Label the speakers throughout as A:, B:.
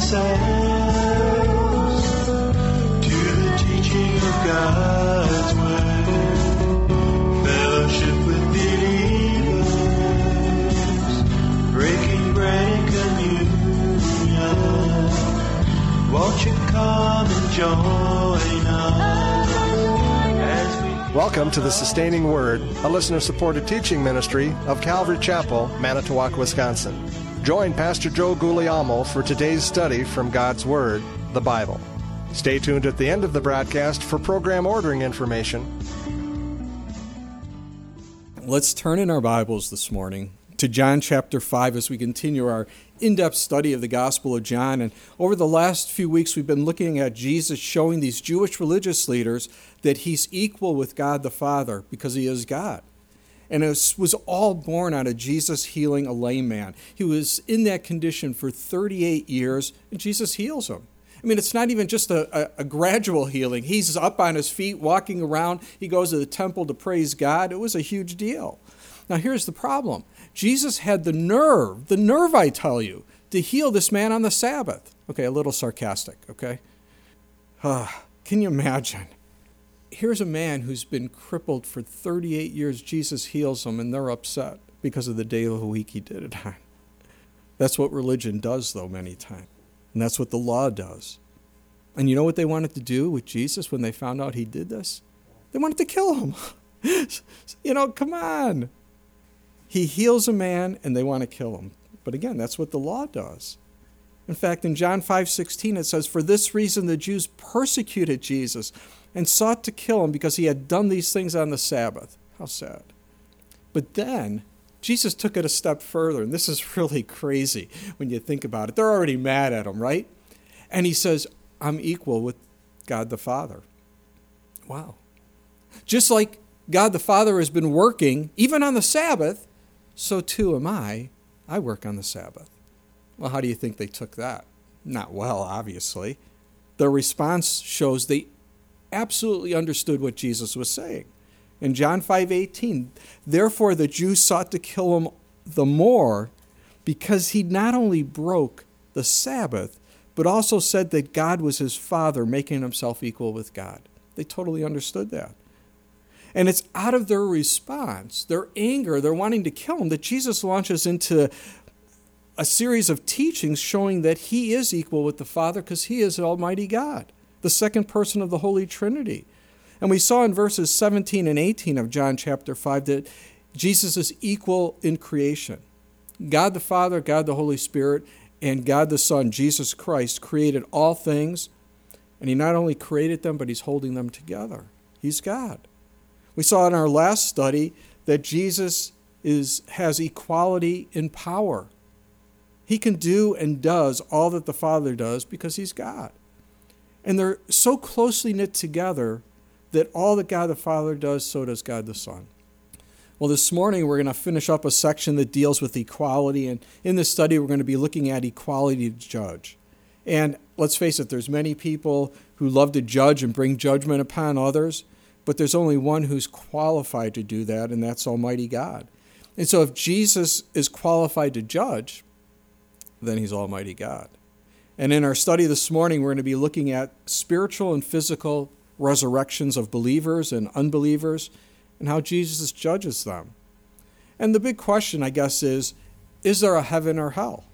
A: ourselves to the teaching of God's Word, fellowship with believers, breaking bread and communion. Won't you come and join us as we...
B: Welcome to the Sustaining Word, a listener-supported teaching ministry of Calvary Chapel, Manitowoc, Wisconsin. Join Pastor Joe Guglielmo for today's study from God's Word, the Bible. Stay tuned at the end of the broadcast for program ordering information.
C: Let's turn in our Bibles this morning to John chapter 5 as we continue our in-depth study of the Gospel of John. And over the last few weeks, we've been looking at Jesus showing these Jewish religious leaders that he's equal with God the Father because he is God. And it was all born out of Jesus healing a lame man. He was in that condition for 38 years, and Jesus heals him. I mean, it's not even just a gradual healing. He's up on his feet, walking around. He goes to the temple to praise God. It was a huge deal. Now, here's the problem. Jesus had the nerve, I tell you, to heal this man on the Sabbath. Okay, a little sarcastic, okay? Can you imagine? Here's a man who's been crippled for 38 years. Jesus heals him, and they're upset because of the day of the week he did it on. That's what religion does, though, many times. And that's what the law does. And you know what they wanted to do with Jesus when they found out he did this? They wanted to kill him. Come on. He heals a man, and they want to kill him. But again, that's what the law does. In fact, in John 5:16, it says, "For this reason the Jews persecuted Jesus and sought to kill him because he had done these things on the Sabbath." How sad. But then Jesus took it a step further, and this is really crazy when you think about it. They're already mad at him, right? And he says, "I'm equal with God the Father." Wow. Just like God the Father has been working, even on the Sabbath, so too am I. I work on the Sabbath. Well, how do you think they took that? Not well, obviously. Their response shows they absolutely understood what Jesus was saying. In John 5:18, "Therefore the Jews sought to kill him the more because he not only broke the Sabbath, but also said that God was his Father, making himself equal with God." They totally understood that. And it's out of their response, their anger, their wanting to kill him, that Jesus launches into a series of teachings showing that he is equal with the Father because he is Almighty God, the second person of the Holy Trinity. And we saw in verses 17 and 18 of John chapter 5 that Jesus is equal in creation. God the Father, God the Holy Spirit, and God the Son, Jesus Christ, created all things. And he not only created them, but he's holding them together. He's God. We saw in our last study that Jesus has equality in power. He can do and does all that the Father does because he's God. And they're so closely knit together that all that God the Father does, so does God the Son. Well, this morning we're going to finish up a section that deals with equality. And in this study, we're going to be looking at equality to judge. And let's face it, there's many people who love to judge and bring judgment upon others. But there's only one who's qualified to do that, and that's Almighty God. And so if Jesus is qualified to judge, then he's Almighty God. And in our study this morning, we're going to be looking at spiritual and physical resurrections of believers and unbelievers and how Jesus judges them. And the big question, I guess, is there a heaven or hell?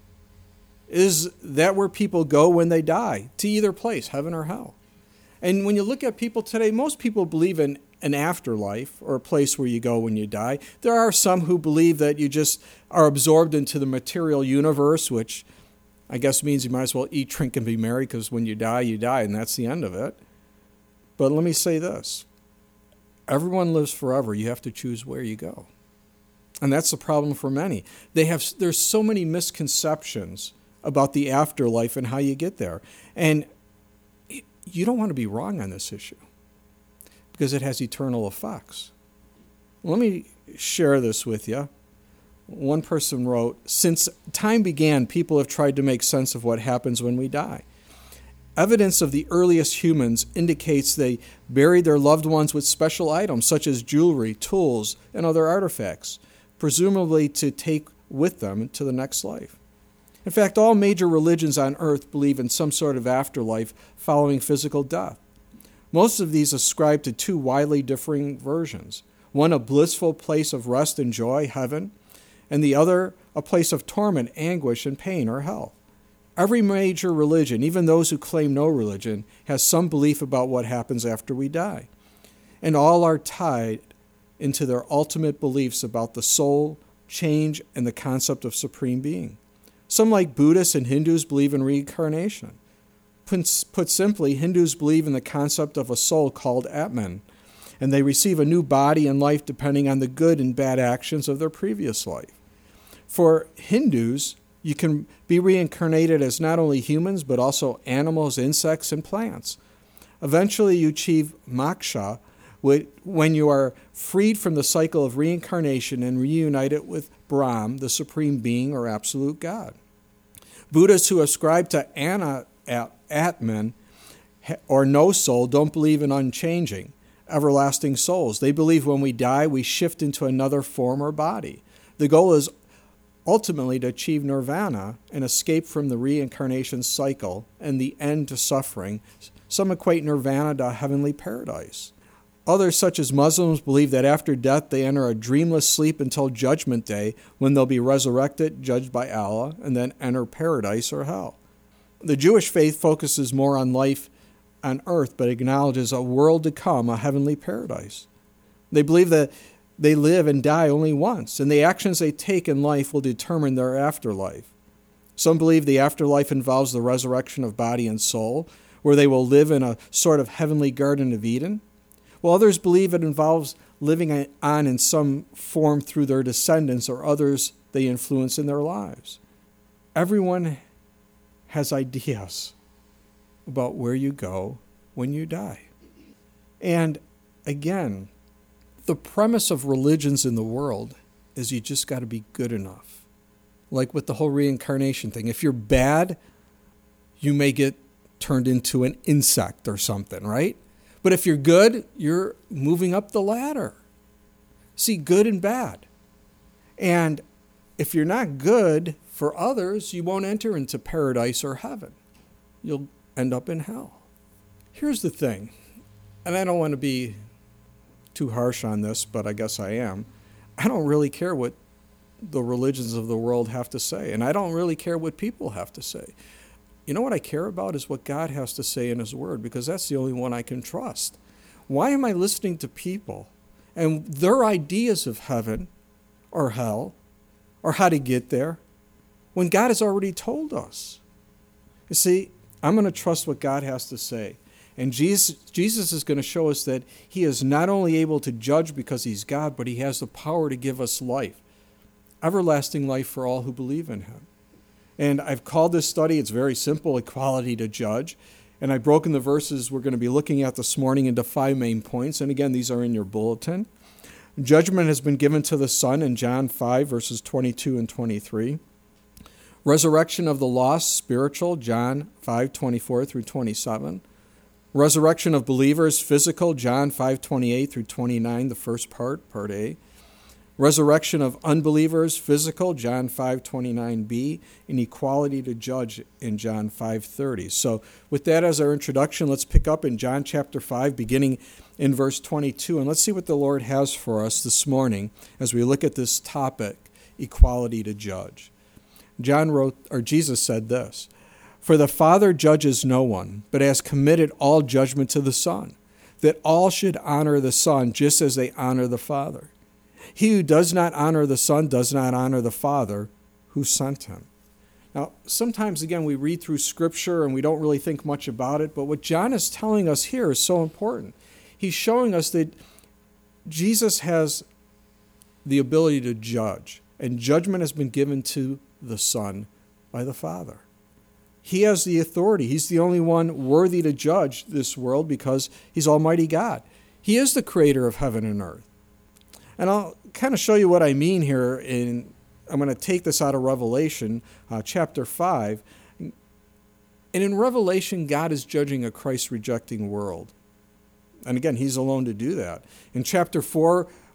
C: Is that where people go when they die? To either place, heaven or hell? And when you look at people today, most people believe in an afterlife or a place where you go when you die. There are some who believe that you just are absorbed into the material universe, which I guess means you might as well eat, drink, and be merry because when you die, and that's the end of it. But let me say this. Everyone lives forever. You have to choose where you go. And that's the problem for many. There's so many misconceptions about the afterlife and how you get there. And you don't want to be wrong on this issue because it has eternal effects. Let me share this with you. One person wrote, "Since time began, people have tried to make sense of what happens when we die. Evidence of the earliest humans indicates they buried their loved ones with special items such as jewelry, tools, and other artifacts, presumably to take with them to the next life. In fact, all major religions on earth believe in some sort of afterlife following physical death. Most of these ascribe to two widely differing versions. One, a blissful place of rest and joy, heaven, and the other, a place of torment, anguish, and pain, or hell. Every major religion, even those who claim no religion, has some belief about what happens after we die. And all are tied into their ultimate beliefs about the soul, change, and the concept of supreme being. Some, like Buddhists and Hindus, believe in reincarnation. Put simply, Hindus believe in the concept of a soul called Atman, and they receive a new body and life depending on the good and bad actions of their previous life. For Hindus, you can be reincarnated as not only humans, but also animals, insects, and plants. Eventually, you achieve moksha when you are freed from the cycle of reincarnation and reunited with Brahm, the supreme being or absolute God. Buddhists who ascribe to Atman or no soul don't believe in unchanging, everlasting souls. They believe when we die, we shift into another form or body. The goal is ultimately to achieve nirvana and escape from the reincarnation cycle and the end to suffering. Some equate nirvana to heavenly paradise. Others, such as Muslims, believe that after death they enter a dreamless sleep until Judgment Day, when they'll be resurrected, judged by Allah, and then enter paradise or hell. The Jewish faith focuses more on life on earth, but acknowledges a world to come, a heavenly paradise. They believe that they live and die only once, and the actions they take in life will determine their afterlife. Some believe the afterlife involves the resurrection of body and soul, where they will live in a sort of heavenly Garden of Eden, while others believe it involves living on in some form through their descendants or others they influence in their lives. Everyone has ideas about where you go when you die. And again, the premise of religions in the world is you just got to be good enough. Like with the whole reincarnation thing. If you're bad, you may get turned into an insect or something, right? But if you're good, you're moving up the ladder. See, good and bad. And if you're not good for others, you won't enter into paradise or heaven. You'll end up in hell. Here's the thing, and I don't want to be too harsh on this, but I guess I am. I don't really care what the religions of the world have to say, and I don't really care what people have to say. You know what I care about is what God has to say in His Word, because that's the only one I can trust. Why am I listening to people and their ideas of heaven or hell or how to get there when God has already told us? You see, I'm going to trust what God has to say. And Jesus is going to show us that He is not only able to judge because He's God, but He has the power to give us life, everlasting life for all who believe in Him. And I've called this study, it's very simple, Equality to Judge. And I've broken the verses we're going to be looking at this morning into 5 main points. And again, these are in your bulletin. Judgment has been given to the Son in John 5, verses 22 and 23. Resurrection of the lost, spiritual, John 5, 24 through 27. Resurrection of believers, physical, John 5, 28 through 29, the first part, part A. Resurrection of unbelievers, physical, John 5:29b, and equality to judge in John 5:30. So with that as our introduction, let's pick up in John chapter 5, beginning in verse 22, and let's see what the Lord has for us this morning as we look at this topic, equality to judge. Jesus said this, "For the Father judges no one, but has committed all judgment to the Son, that all should honor the Son just as they honor the Father. He who does not honor the Son does not honor the Father who sent him." Now, sometimes, again, we read through Scripture and we don't really think much about it, but what John is telling us here is so important. He's showing us that Jesus has the ability to judge, and judgment has been given to the Son by the Father. He has the authority. He's the only one worthy to judge this world because He's Almighty God. He is the creator of heaven and earth. And I'll kind of show you what I mean here. I'm going to take this out of Revelation chapter 5. And in Revelation, God is judging a Christ-rejecting world. And again, He's alone to do that. In chapter 4,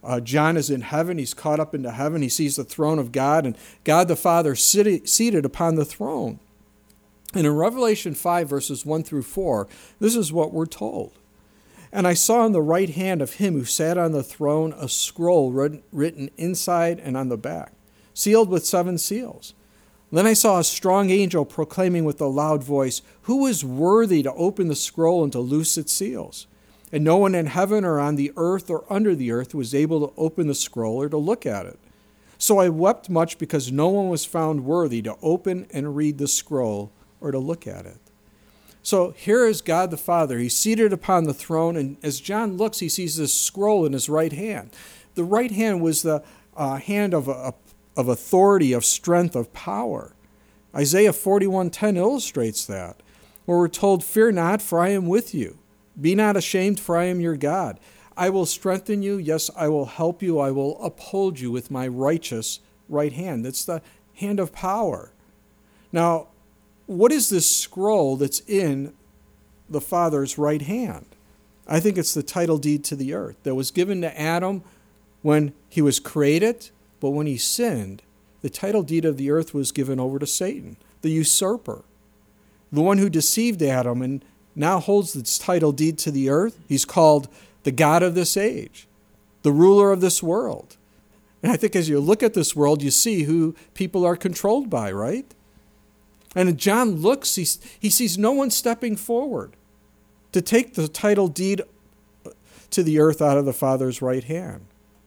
C: John is in heaven. He's caught up into heaven. He sees the throne of God and God the Father seated upon the throne. And in Revelation 5, verses 1 through 4, this is what we're told. And I saw on the right hand of him who sat on the throne a scroll written inside and on the back, sealed with 7 seals. Then I saw a strong angel proclaiming with a loud voice, "Who is worthy to open the scroll and to loose its seals?" And no one in heaven or on the earth or under the earth was able to open the scroll or to look at it. So I wept much because no one was found worthy to open and read the scroll or to look at it. So here is God the Father. He's seated upon the throne, and as John looks, he sees this scroll in his right hand. The right hand was the hand of authority, of strength, of power. Isaiah 41:10 illustrates that, where we're told, "Fear not, for I am with you. Be not ashamed, for I am your God. I will strengthen you. Yes, I will help you. I will uphold you with my righteous right hand." It's the hand of power. Now, what is this scroll that's in the Father's right hand? I think it's the title deed to the earth that was given to Adam when he was created, but when he sinned, the title deed of the earth was given over to Satan, the usurper, the one who deceived Adam and now holds its title deed to the earth. He's called the God of this age, the ruler of this world. And I think as you look at this world, you see who people are controlled by, right? And John looks, he sees no one stepping forward to take the title deed to the earth out of the Father's right hand.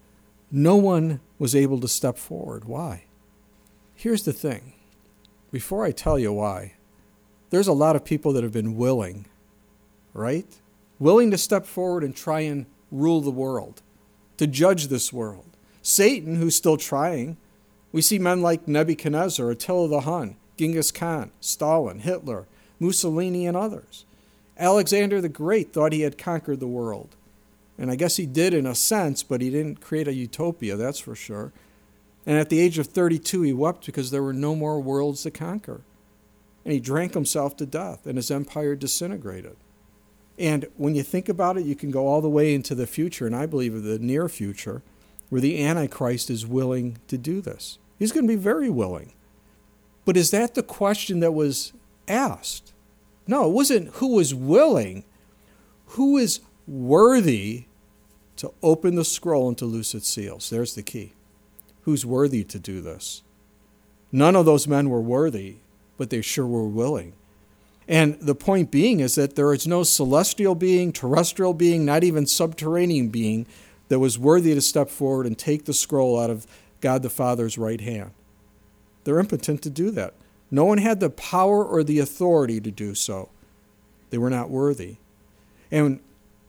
C: No one was able to step forward. Why? Here's the thing. Before I tell you why, there's a lot of people that have been willing, right? Willing to step forward and try and rule the world, to judge this world. Satan, who's still trying. We see men like Nebuchadnezzar, Attila the Hun, Genghis Khan, Stalin, Hitler, Mussolini, and others. Alexander the Great thought he had conquered the world. And I guess he did in a sense, but he didn't create a utopia, that's for sure. And at the age of 32, he wept because there were no more worlds to conquer. And he drank himself to death, and his empire disintegrated. And when you think about it, you can go all the way into the future, and I believe the near future, where the Antichrist is willing to do this. He's going to be very willing. But is that the question that was asked? No, it wasn't who was willing. Who is worthy to open the scroll and to loose its seals? There's the key. Who's worthy to do this? None of those men were worthy, but they sure were willing. And the point being is that there is no celestial being, terrestrial being, not even subterranean being that was worthy to step forward and take the scroll out of God the Father's right hand. They're impotent to do that. No one had the power or the authority to do so. They were not worthy. And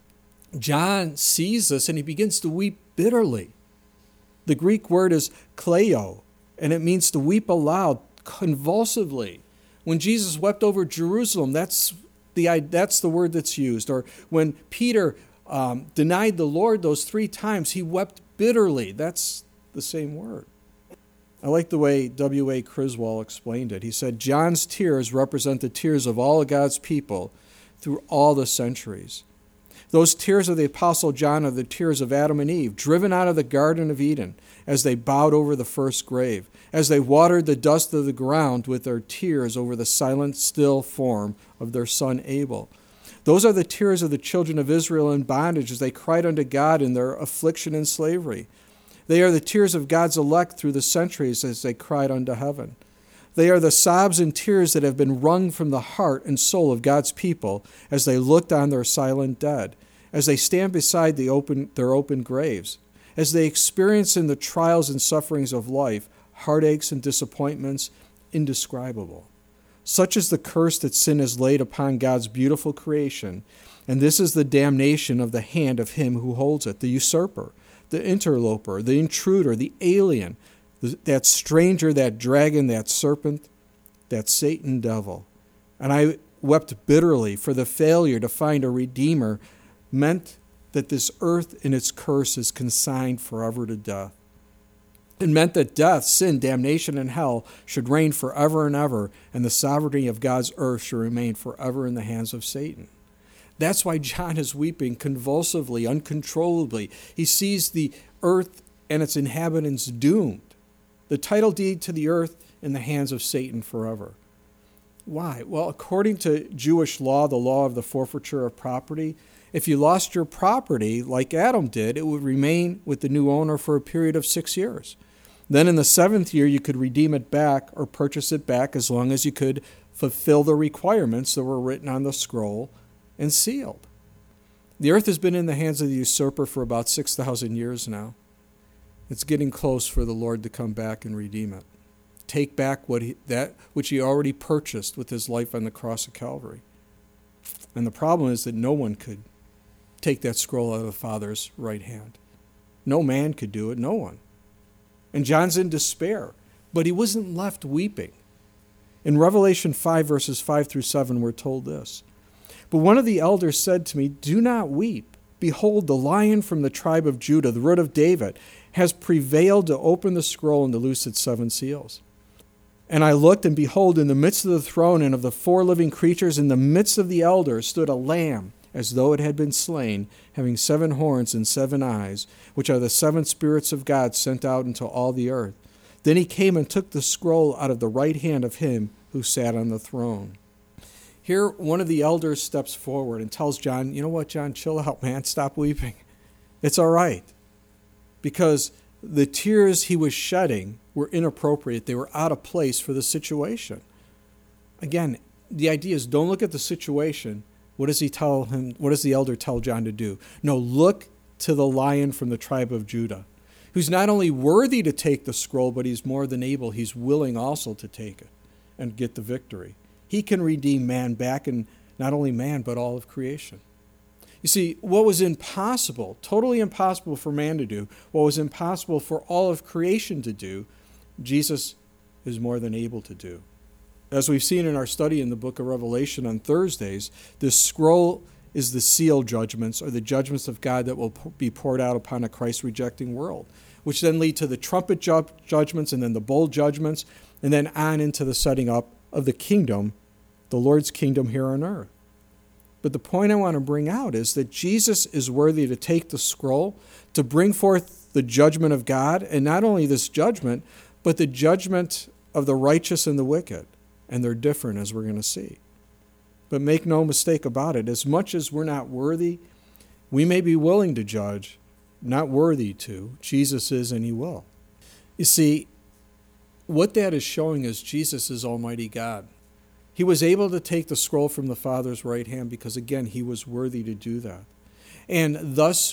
C: John sees this and he begins to weep bitterly. The Greek word is kleo, and it means to weep aloud, convulsively. When Jesus wept over Jerusalem, that's the word that's used. Or when Peter denied the Lord those 3 times, he wept bitterly. That's the same word. I like the way W.A. Criswell explained it. He said, John's tears represent the tears of all of God's people through all the centuries. Those tears of the Apostle John are the tears of Adam and Eve, driven out of the Garden of Eden as they bowed over the first grave, as they watered the dust of the ground with their tears over the silent, still form of their son Abel. Those are the tears of the children of Israel in bondage as they cried unto God in their affliction and slavery. They are the tears of God's elect through the centuries as they cried unto heaven. They are the sobs and tears that have been wrung from the heart and soul of God's people as they looked on their silent dead, as they stand beside their open graves, as they experience in the trials and sufferings of life heartaches and disappointments indescribable. Such is the curse that sin has laid upon God's beautiful creation, and this is the damnation of the hand of him who holds it, the usurper, the interloper, the intruder, the alien, that stranger, that dragon, that serpent, that Satan devil. And I wept bitterly, for the failure to find a redeemer meant that this earth in its curse is consigned forever to death. It meant that death, sin, damnation, and hell should reign forever and ever, and the sovereignty of God's earth should remain forever in the hands of Satan. That's why John is weeping convulsively, uncontrollably. He sees the earth and its inhabitants doomed, the title deed to the earth in the hands of Satan forever. Why? Well, according to Jewish law, the law of the forfeiture of property, if you lost your property like Adam did, it would remain with the new owner for a period of 6 years. Then in the 7th year, you could redeem it back or purchase it back as long as you could fulfill the requirements that were written on the scroll and sealed. The earth has been in the hands of the usurper for about 6,000 years now. It's getting close for the Lord to come back and redeem it. Take back that which he already purchased with his life on the cross of Calvary. And the problem is that no one could take that scroll out of the Father's right hand. No man could do it, no one. And John's in despair, but he wasn't left weeping. In Revelation 5, verses 5 through 7, we're told this. But one of the elders said to me, "Do not weep. Behold, the Lion from the tribe of Judah, the Root of David, has prevailed to open the scroll and to loose its 7 seals." And I looked, and behold, in the midst of the throne and of the 4 living creatures, in the midst of the elders, stood a lamb, as though it had been slain, having 7 horns and 7 eyes, which are the 7 spirits of God sent out into all the earth. Then he came and took the scroll out of the right hand of him who sat on the throne. Here, one of the elders steps forward and tells John, "You know what, John, chill out, man. Stop weeping. It's all right." Because the tears he was shedding were inappropriate. They were out of place for the situation. Again, the idea is don't look at the situation. What does he tell him? What does the elder tell John to do? No, look to the Lion from the tribe of Judah, who's not only worthy to take the scroll, but he's more than able. He's willing also to take it and get the victory. He can redeem man back, and not only man, but all of creation. You see, what was impossible, totally impossible for man to do, what was impossible for all of creation to do, Jesus is more than able to do. As we've seen in our study in the book of Revelation on Thursdays, this scroll is the seal judgments, or the judgments of God that will be poured out upon a Christ-rejecting world, which then lead to the trumpet judgments, and then the bowl judgments, and then on into the setting up of the kingdom, the Lord's kingdom here on earth. But the point I want to bring out is that Jesus is worthy to take the scroll, to bring forth the judgment of God, and not only this judgment, but the judgment of the righteous and the wicked. And they're different, as we're going to see. But make no mistake about it, as much as we're not worthy, we may be willing to judge, not worthy to. Jesus is, and he will. You see, what that is showing is Jesus is Almighty God. He was able to take the scroll from the Father's right hand because, again, he was worthy to do that. And thus,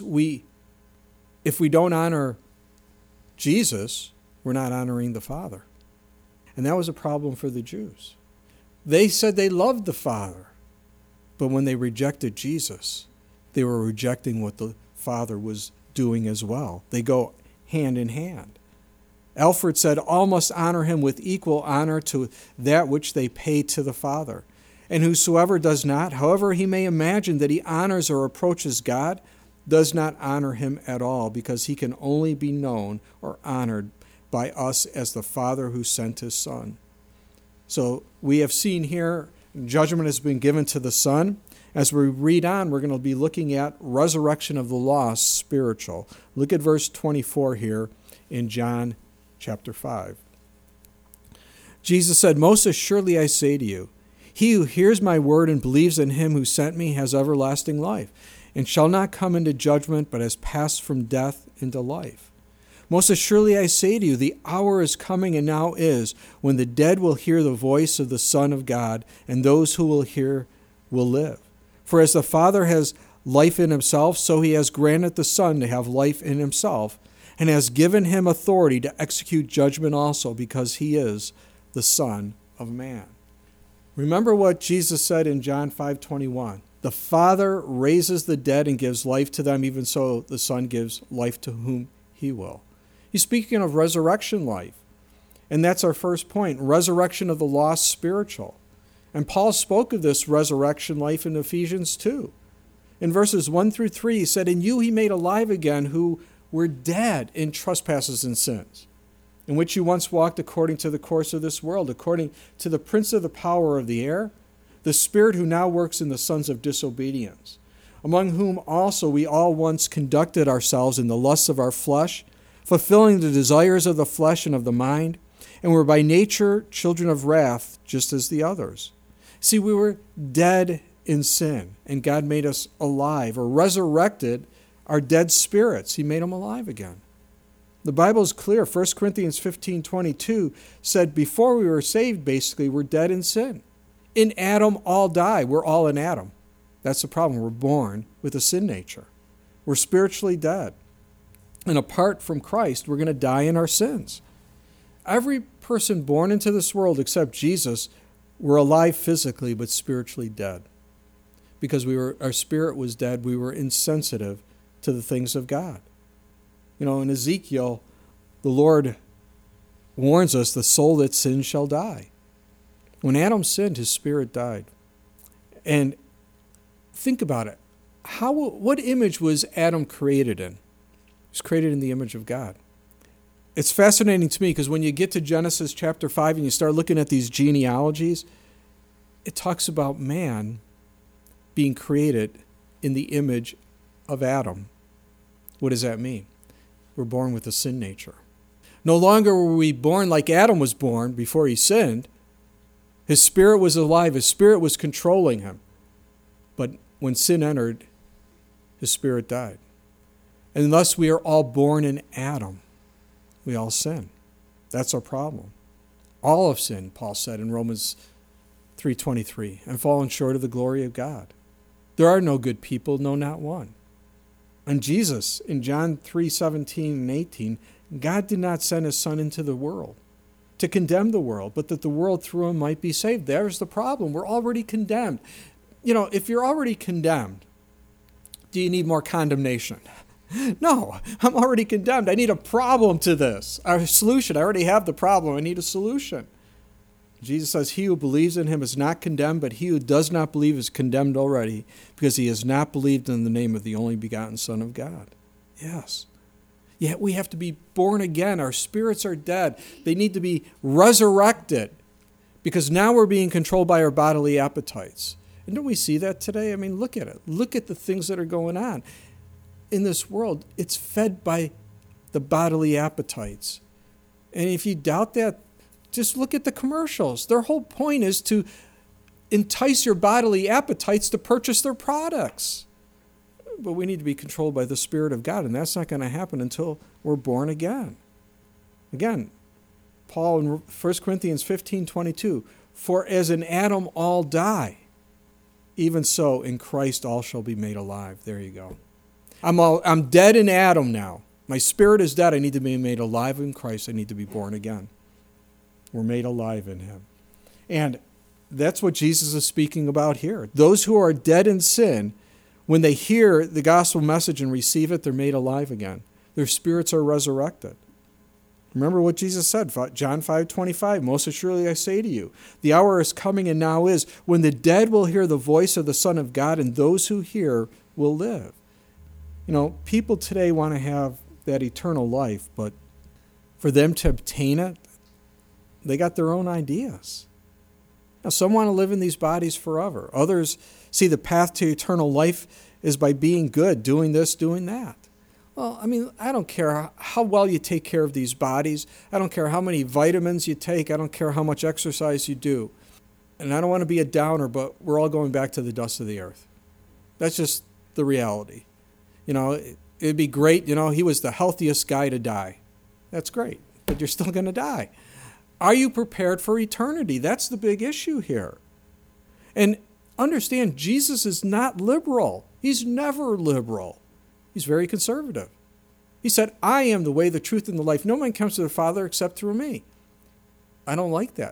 C: if we don't honor Jesus, we're not honoring the Father. And that was a problem for the Jews. They said they loved the Father, but when they rejected Jesus, they were rejecting what the Father was doing as well. They go hand in hand. Alfred said, all must honor him with equal honor to that which they pay to the Father. And whosoever does not, however he may imagine that he honors or approaches God, does not honor him at all, because he can only be known or honored by us as the Father who sent his Son. So we have seen here, judgment has been given to the Son. As we read on, we're going to be looking at resurrection of the lost, spiritual. Look at verse 24 here in John chapter 5. Jesus said, most assuredly I say to you, he who hears my word and believes in him who sent me has everlasting life, and shall not come into judgment, but has passed from death into life. Most assuredly I say to you, the hour is coming, and now is, when the dead will hear the voice of the Son of God, and those who will hear will live. For as the Father has life in himself, so he has granted the Son to have life in himself, and has given him authority to execute judgment also, because he is the Son of Man. Remember what Jesus said in John 5:21. The Father raises the dead and gives life to them, even so the Son gives life to whom he will. He's speaking of resurrection life. And that's our first point, resurrection of the lost, spiritual. And Paul spoke of this resurrection life in Ephesians 2. In verses 1 through 3, he said, in you he made alive again who were dead in trespasses and sins, in which you once walked according to the course of this world, according to the prince of the power of the air, the Spirit who now works in the sons of disobedience, among whom also we all once conducted ourselves in the lusts of our flesh, fulfilling the desires of the flesh and of the mind, and were by nature children of wrath, just as the others. See, we were dead in sin, and God made us alive, or resurrected our dead spirits. He made them alive again. The Bible is clear. 1 Corinthians 15:22 said before we were saved, basically, we're dead in sin. In Adam, all die. We're all in Adam. That's the problem. We're born with a sin nature. We're spiritually dead. And apart from Christ, we're going to die in our sins. Every person born into this world except Jesus were alive physically but spiritually dead. Because our spirit was dead, we were insensitive to the things of God. In Ezekiel, the Lord warns us, the soul that sins shall die. When Adam sinned, his spirit died. And think about it. What image was Adam created in? He was created in the image of God. It's fascinating to me because when you get to Genesis chapter 5 and you start looking at these genealogies, it talks about man being created in the image of Adam. What does that mean? We're born with a sin nature. No longer were we born like Adam was born before he sinned. His spirit was alive. His spirit was controlling him. But when sin entered, his spirit died. And thus we are all born in Adam. We all sin. That's our problem. All have sinned, Paul said in Romans 3:23, and fallen short of the glory of God. There are no good people, no, not one. And Jesus, in John 3:17 and 18, God did not send his Son into the world to condemn the world, but that the world through him might be saved. There's the problem. We're already condemned. If you're already condemned, do you need more condemnation? No, I'm already condemned. I need a problem to this. A solution. I already have the problem. I need a solution. Jesus says, he who believes in him is not condemned, but he who does not believe is condemned already, because he has not believed in the name of the only begotten Son of God. Yes. Yet we have to be born again. Our spirits are dead. They need to be resurrected, because now we're being controlled by our bodily appetites. And don't we see that today? I mean, look at it. Look at the things that are going on. In this world, it's fed by the bodily appetites. And if you doubt that, just look at the commercials. Their whole point is to entice your bodily appetites to purchase their products. But we need to be controlled by the Spirit of God, and that's not going to happen until we're born again. Again, Paul in 1 Corinthians 15:22, for as in Adam all die, even so in Christ all shall be made alive. There you go. I'm dead in Adam now. My spirit is dead. I need to be made alive in Christ. I need to be born again. We're made alive in him. And that's what Jesus is speaking about here. Those who are dead in sin, when they hear the gospel message and receive it, they're made alive again. Their spirits are resurrected. Remember what Jesus said, John 5:25, most assuredly I say to you, the hour is coming and now is, when the dead will hear the voice of the Son of God, and those who hear will live. People today want to have that eternal life, but for them to obtain it, they got their own ideas. Now, some want to live in these bodies forever. Others see the path to eternal life is by being good, doing this, doing that. Well, I don't care how well you take care of these bodies. I don't care how many vitamins you take. I don't care how much exercise you do. And I don't want to be a downer, but we're all going back to the dust of the earth. That's just the reality. It'd be great, he was the healthiest guy to die. That's great, but you're still going to die. Are you prepared for eternity? That's the big issue here. And understand, Jesus is not liberal. He's never liberal. He's very conservative. He said, I am the way, the truth, and the life. No man comes to the Father except through me. I don't like that.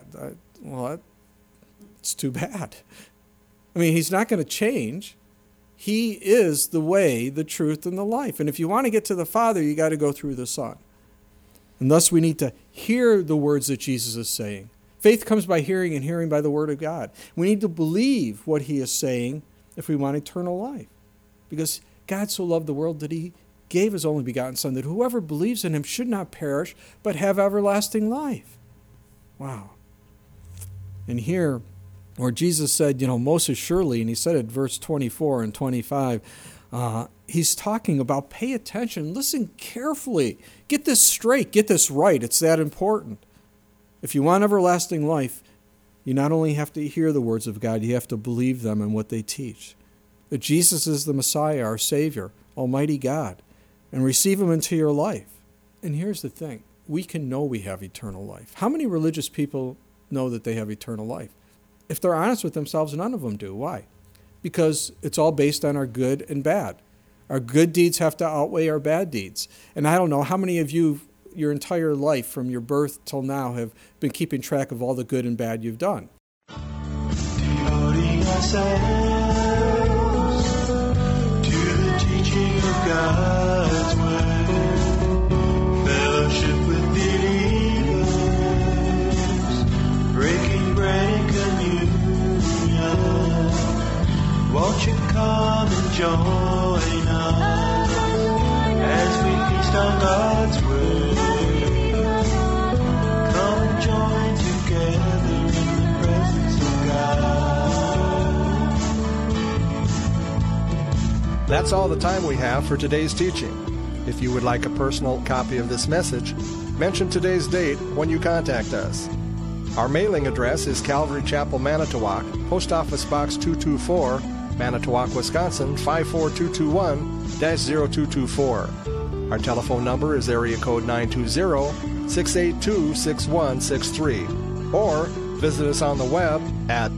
C: It's too bad. He's not going to change. He is the way, the truth, and the life. And if you want to get to the Father, you got to go through the Son. And thus we need to hear the words that Jesus is saying. Faith comes by hearing, and hearing by the Word of God. We need to believe what he is saying if we want eternal life. Because God so loved the world that he gave his only begotten Son, that whoever believes in him should not perish, but have everlasting life. Wow. And here, Or Jesus said, most assuredly, and he said it verse 24 and 25, he's talking about pay attention, listen carefully, get this straight, get this right. It's that important. If you want everlasting life, you not only have to hear the words of God, you have to believe them and what they teach. That Jesus is the Messiah, our Savior, Almighty God, and receive him into your life. And here's the thing, we can know we have eternal life. How many religious people know that they have eternal life? If they're honest with themselves, none of them do. Why? Because it's all based on our good and bad. Our good deeds have to outweigh our bad deeds. And I don't know how many of you, your entire life from your birth till now, have been keeping track of all the good and bad you've done.
A: Devoting ourselves to the teaching of God's word, fellowship with believers, breaking bread and communion. Won't you come and join us as we feast on God's word? Come and join together in the presence of God.
B: That's all the time we have for today's teaching. If you would like a personal copy of this message, mention today's date when you contact us. Our mailing address is Calvary Chapel, Manitowoc, Post Office Box 224, Manitowoc, Wisconsin 54221-0224. Our telephone number is area code 920-682-6163. Or visit us on the web at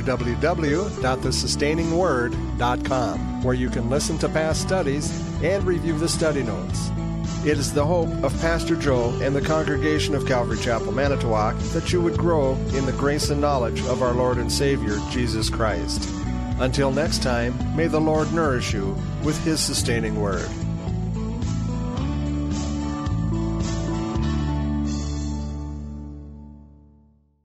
B: www.thesustainingword.com, where you can listen to past studies and review the study notes. It is the hope of Pastor Joe and the congregation of Calvary Chapel, Manitowoc, that you would grow in the grace and knowledge of our Lord and Savior, Jesus Christ. Until next time, may the Lord nourish you with His sustaining word.